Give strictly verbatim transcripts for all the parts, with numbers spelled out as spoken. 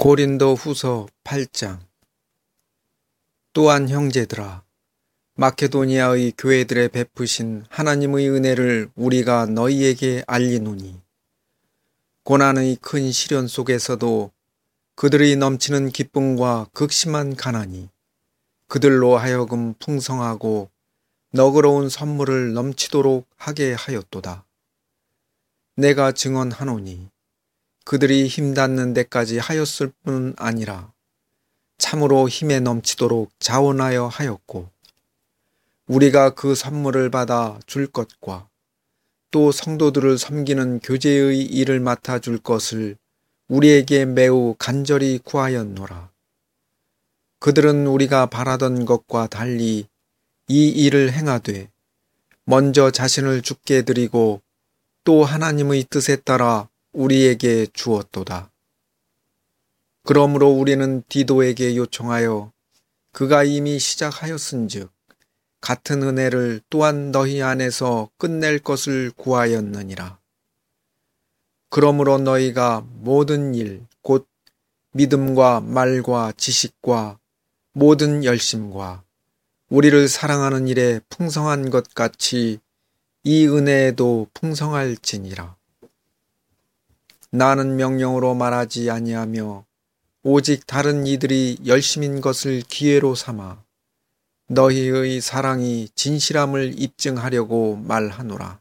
고린도 후서 팔 장. 또한 형제들아, 마케도니아의 교회들에 베푸신 하나님의 은혜를 우리가 너희에게 알리노니, 고난의 큰 시련 속에서도 그들의 넘치는 기쁨과 극심한 가난이 그들로 하여금 풍성하고 너그러운 선물을 넘치도록 하게 하였도다. 내가 증언하노니 그들이 힘닿는 데까지 하였을 뿐 아니라 참으로 힘에 넘치도록 자원하여 하였고, 우리가 그 선물을 받아 줄 것과 또 성도들을 섬기는 교제의 일을 맡아 줄 것을 우리에게 매우 간절히 구하였노라. 그들은 우리가 바라던 것과 달리 이 일을 행하되 먼저 자신을 죽게 드리고 또 하나님의 뜻에 따라 우리에게 주었도다. 그러므로 우리는 디도에게 요청하여 그가 이미 시작하였은즉 같은 은혜를 또한 너희 안에서 끝낼 것을 구하였느니라. 그러므로 너희가 모든 일, 곧 믿음과 말과 지식과 모든 열심과 우리를 사랑하는 일에 풍성한 것 같이 이 은혜에도 풍성할지니라. 나는 명령으로 말하지 아니하며 오직 다른 이들이 열심인 것을 기회로 삼아 너희의 사랑이 진실함을 입증하려고 말하노라.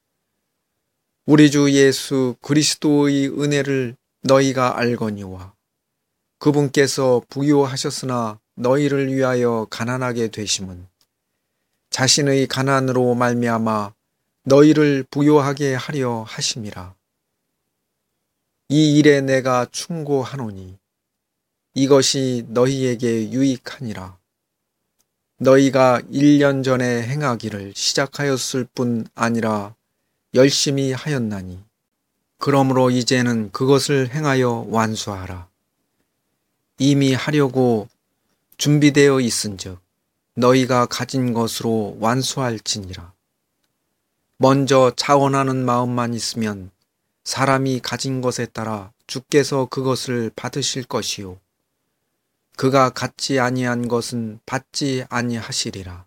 우리 주 예수 그리스도의 은혜를 너희가 알거니와 그분께서 부유하셨으나 너희를 위하여 가난하게 되심은 자신의 가난으로 말미암아 너희를 부유하게 하려 하심이라. 이 일에 내가 충고하노니 이것이 너희에게 유익하니라. 너희가 일 년 전에 행하기를 시작하였을 뿐 아니라 열심히 하였나니, 그러므로 이제는 그것을 행하여 완수하라. 이미 하려고 준비되어 있은즉 너희가 가진 것으로 완수할지니라. 먼저 자원하는 마음만 있으면 사람이 가진 것에 따라 주께서 그것을 받으실 것이요, 그가 갖지 아니한 것은 받지 아니하시리라.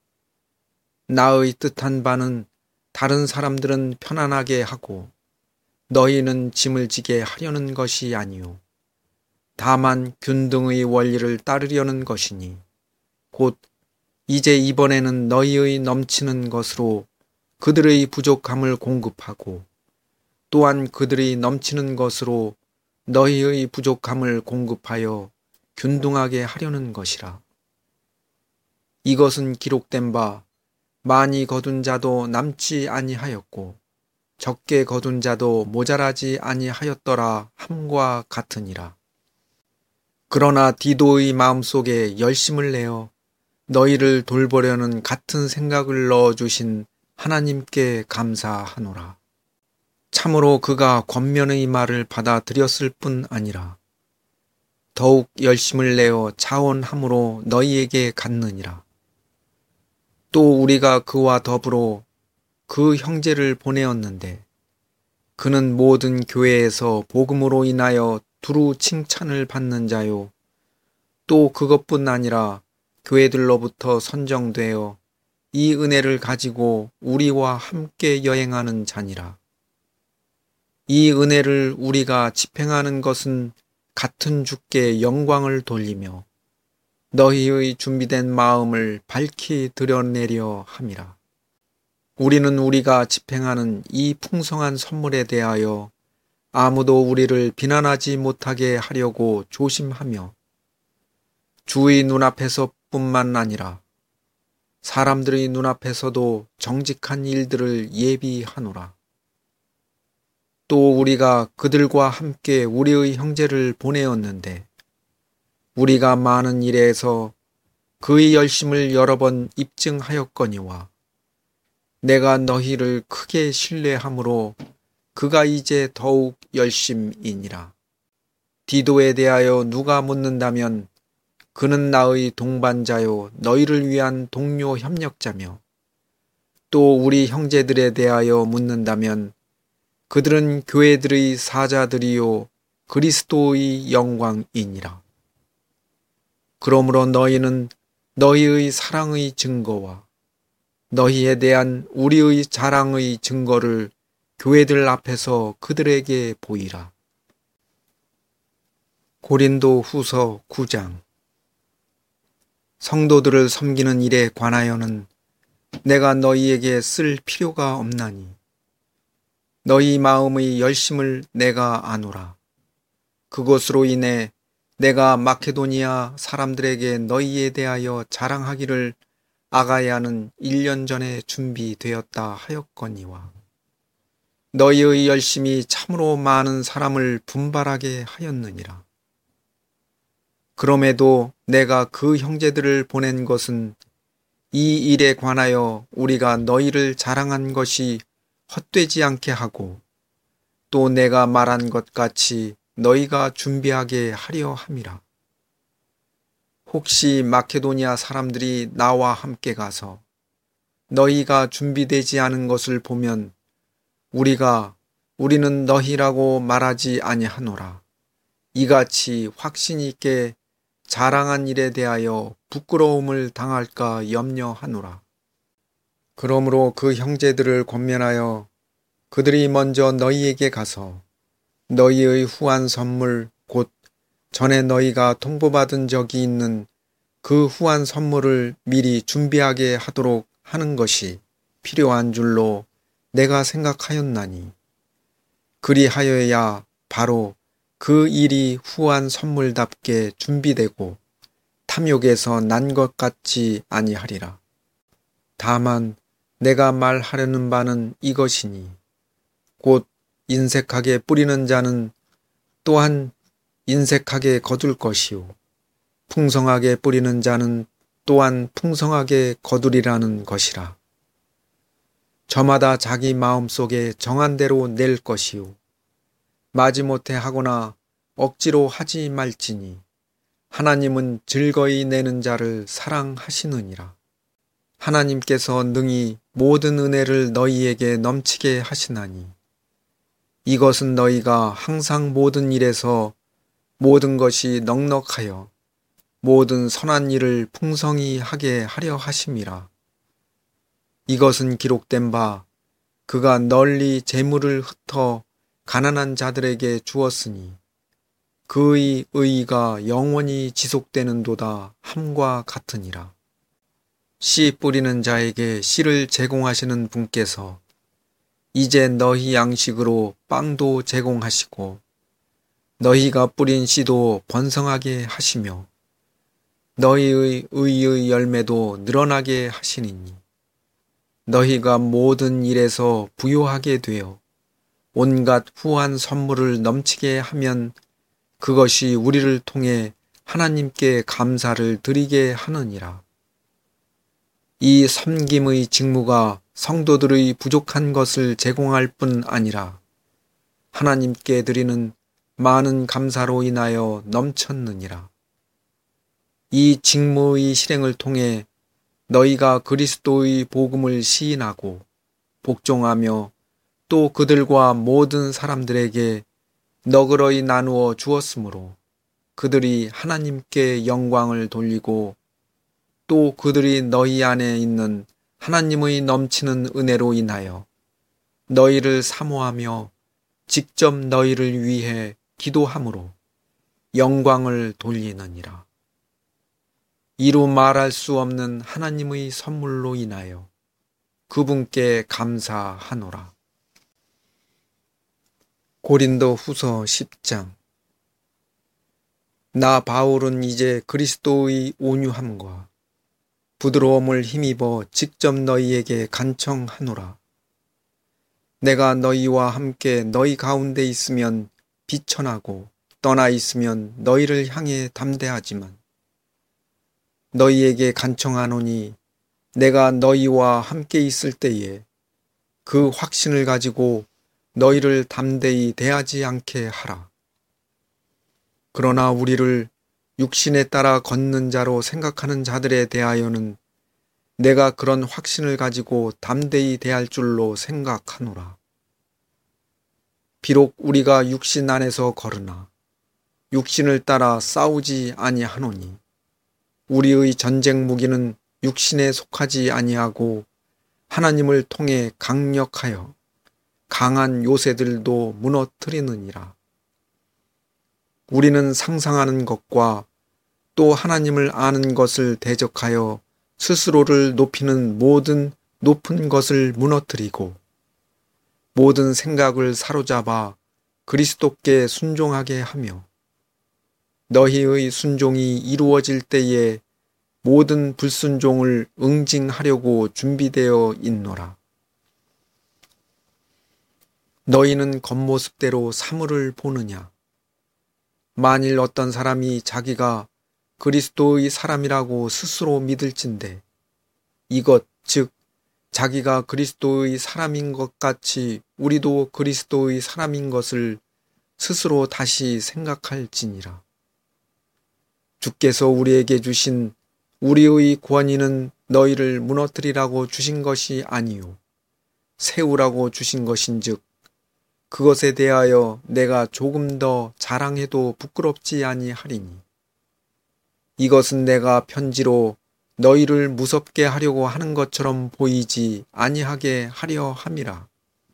나의 뜻한 바는 다른 사람들은 편안하게 하고 너희는 짐을 지게 하려는 것이 아니요, 다만 균등의 원리를 따르려는 것이니, 곧 이제 이번에는 너희의 넘치는 것으로 그들의 부족함을 공급하고 또한 그들이 넘치는 것으로 너희의 부족함을 공급하여 균등하게 하려는 것이라. 이것은 기록된 바 많이 거둔 자도 남지 아니하였고 적게 거둔 자도 모자라지 아니하였더라 함과 같으니라. 그러나 디도의 마음속에 열심을 내어 너희를 돌보려는 같은 생각을 넣어주신 하나님께 감사하노라. 참으로 그가 권면의 말을 받아들였을 뿐 아니라 더욱 열심을 내어 자원함으로 너희에게 갔느니라. 또 우리가 그와 더불어 그 형제를 보내었는데 그는 모든 교회에서 복음으로 인하여 두루 칭찬을 받는 자요, 또 그것뿐 아니라 교회들로부터 선정되어 이 은혜를 가지고 우리와 함께 여행하는 자니라. 이 은혜를 우리가 집행하는 것은 같은 주께 영광을 돌리며 너희의 준비된 마음을 밝히 드러내려 함이라. 우리는 우리가 집행하는 이 풍성한 선물에 대하여 아무도 우리를 비난하지 못하게 하려고 조심하며 주의 눈앞에서 뿐만 아니라 사람들의 눈앞에서도 정직한 일들을 예비하노라. 또 우리가 그들과 함께 우리의 형제를 보내었는데 우리가 많은 일에서 그의 열심을 여러 번 입증하였거니와 내가 너희를 크게 신뢰함으로 그가 이제 더욱 열심이니라. 디도에 대하여 누가 묻는다면 그는 나의 동반자요 너희를 위한 동료 협력자며, 또 우리 형제들에 대하여 묻는다면 그들은 교회들의 사자들이요 그리스도의 영광이니라. 그러므로 너희는 너희의 사랑의 증거와 너희에 대한 우리의 자랑의 증거를 교회들 앞에서 그들에게 보이라. 고린도 후서 구 장. 성도들을 섬기는 일에 관하여는 내가 너희에게 쓸 필요가 없나니 너희 마음의 열심을 내가 아노라. 그것으로 인해 내가 마케도니아 사람들에게 너희에 대하여 자랑하기를 아가야는 일 년 전에 준비되었다 하였거니와 너희의 열심이 참으로 많은 사람을 분발하게 하였느니라. 그럼에도 내가 그 형제들을 보낸 것은 이 일에 관하여 우리가 너희를 자랑한 것이 헛되지 않게 하고 또 내가 말한 것 같이 너희가 준비하게 하려 함이라. 혹시 마케도니아 사람들이 나와 함께 가서 너희가 준비되지 않은 것을 보면 우리가 우리는 너희라고 말하지 아니하노라. 이같이 확신 있게 자랑한 일에 대하여 부끄러움을 당할까 염려하노라. 그러므로 그 형제들을 권면하여 그들이 먼저 너희에게 가서 너희의 후한 선물 곧 전에 너희가 통보받은 적이 있는 그 후한 선물을 미리 준비하게 하도록 하는 것이 필요한 줄로 내가 생각하였나니 그리하여야 바로 그 일이 후한 선물답게 준비되고 탐욕에서 난 것 같지 아니하리라. 다만 내가 말하려는 바는 이것이니 곧 인색하게 뿌리는 자는 또한 인색하게 거둘 것이요 풍성하게 뿌리는 자는 또한 풍성하게 거두리라는 것이라. 저마다 자기 마음속에 정한 대로 낼 것이요 마지못해 하거나 억지로 하지 말지니 하나님은 즐거이 내는 자를 사랑하시느니라. 하나님께서 능히 모든 은혜를 너희에게 넘치게 하시나니 이것은 너희가 항상 모든 일에서 모든 것이 넉넉하여 모든 선한 일을 풍성히 하게 하려 하심이라. 이것은 기록된 바 그가 널리 재물을 흩어 가난한 자들에게 주었으니 그의 의의가 영원히 지속되는도다 함과 같으니라. 씨 뿌리는 자에게 씨를 제공하시는 분께서 이제 너희 양식으로 빵도 제공하시고 너희가 뿌린 씨도 번성하게 하시며 너희의 의의 열매도 늘어나게 하시니니 너희가 모든 일에서 부요하게 되어 온갖 후한 선물을 넘치게 하면 그것이 우리를 통해 하나님께 감사를 드리게 하느니라. 이 섬김의 직무가 성도들의 부족한 것을 제공할 뿐 아니라 하나님께 드리는 많은 감사로 인하여 넘쳤느니라. 이 직무의 실행을 통해 너희가 그리스도의 복음을 시인하고 복종하며 또 그들과 모든 사람들에게 너그러이 나누어 주었으므로 그들이 하나님께 영광을 돌리고 또 그들이 너희 안에 있는 하나님의 넘치는 은혜로 인하여 너희를 사모하며 직접 너희를 위해 기도함으로 영광을 돌리느니라. 이루 말할 수 없는 하나님의 선물로 인하여 그분께 감사하노라. 고린도 후서 십 장. 나 바울은 이제 그리스도의 온유함과 부드러움을 힘입어 직접 너희에게 간청하노라. 내가 너희와 함께 너희 가운데 있으면 비천하고 떠나 있으면 너희를 향해 담대하지만 너희에게 간청하노니 내가 너희와 함께 있을 때에 그 확신을 가지고 너희를 담대히 대하지 않게 하라. 그러나 우리를 육신에 따라 걷는 자로 생각하는 자들에 대하여는 내가 그런 확신을 가지고 담대히 대할 줄로 생각하노라. 비록 우리가 육신 안에서 걸으나 육신을 따라 싸우지 아니하노니 우리의 전쟁 무기는 육신에 속하지 아니하고 하나님을 통해 강력하여 강한 요새들도 무너뜨리느니라. 우리는 상상하는 것과 또 하나님을 아는 것을 대적하여 스스로를 높이는 모든 높은 것을 무너뜨리고 모든 생각을 사로잡아 그리스도께 순종하게 하며 너희의 순종이 이루어질 때에 모든 불순종을 응징하려고 준비되어 있노라. 너희는 겉모습대로 사물을 보느냐? 만일 어떤 사람이 자기가 그리스도의 사람이라고 스스로 믿을진대 이것 즉 자기가 그리스도의 사람인 것 같이 우리도 그리스도의 사람인 것을 스스로 다시 생각할지니라. 주께서 우리에게 주신 우리의 권위는 너희를 무너뜨리라고 주신 것이 아니요 세우라고 주신 것인즉 그것에 대하여 내가 조금 더 자랑해도 부끄럽지 아니하리니 이것은 내가 편지로 너희를 무섭게 하려고 하는 것처럼 보이지 아니하게 하려 함이라.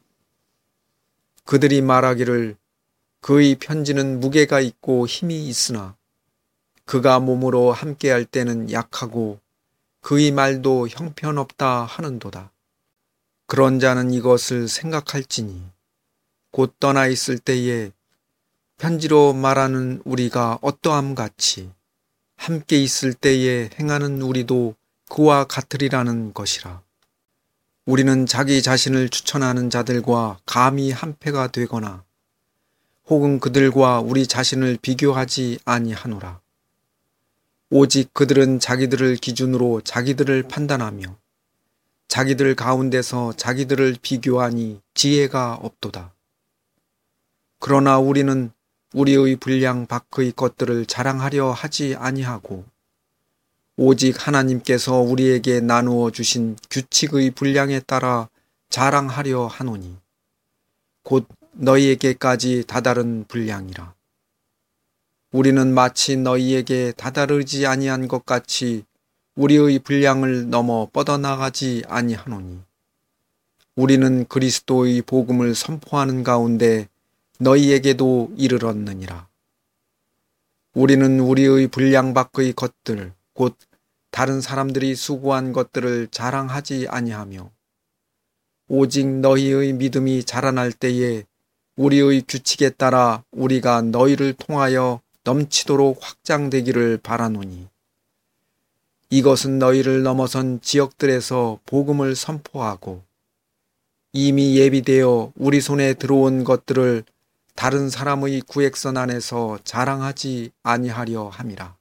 그들이 말하기를 그의 편지는 무게가 있고 힘이 있으나 그가 몸으로 함께할 때는 약하고 그의 말도 형편없다 하는도다. 그런 자는 이것을 생각할지니 곧 떠나 있을 때에 편지로 말하는 우리가 어떠함 같이 함께 있을 때에 행하는 우리도 그와 같으리라는 것이라. 우리는 자기 자신을 추천하는 자들과 감히 한패가 되거나 혹은 그들과 우리 자신을 비교하지 아니하노라. 오직 그들은 자기들을 기준으로 자기들을 판단하며 자기들 가운데서 자기들을 비교하니 지혜가 없도다. 그러나 우리는 우리의 분량 밖의 것들을 자랑하려 하지 아니하고 오직 하나님께서 우리에게 나누어 주신 규칙의 분량에 따라 자랑하려 하노니 곧 너희에게까지 다다른 분량이라. 우리는 마치 너희에게 다다르지 아니한 것 같이 우리의 분량을 넘어 뻗어나가지 아니하노니 우리는 그리스도의 복음을 선포하는 가운데 너희에게도 이르렀느니라. 우리는 우리의 분량 밖의 것들 곧 다른 사람들이 수고한 것들을 자랑하지 아니하며 오직 너희의 믿음이 자라날 때에 우리의 규칙에 따라 우리가 너희를 통하여 넘치도록 확장되기를 바라노니 이것은 너희를 넘어선 지역들에서 복음을 선포하고 이미 예비되어 우리 손에 들어온 것들을 다른 사람의 구획선 안에서 자랑하지 아니하려 함이라.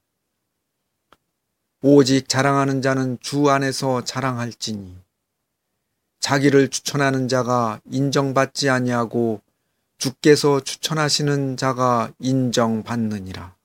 오직 자랑하는 자는 주 안에서 자랑할지니 자기를 추천하는 자가 인정받지 아니하고 주께서 추천하시는 자가 인정받느니라.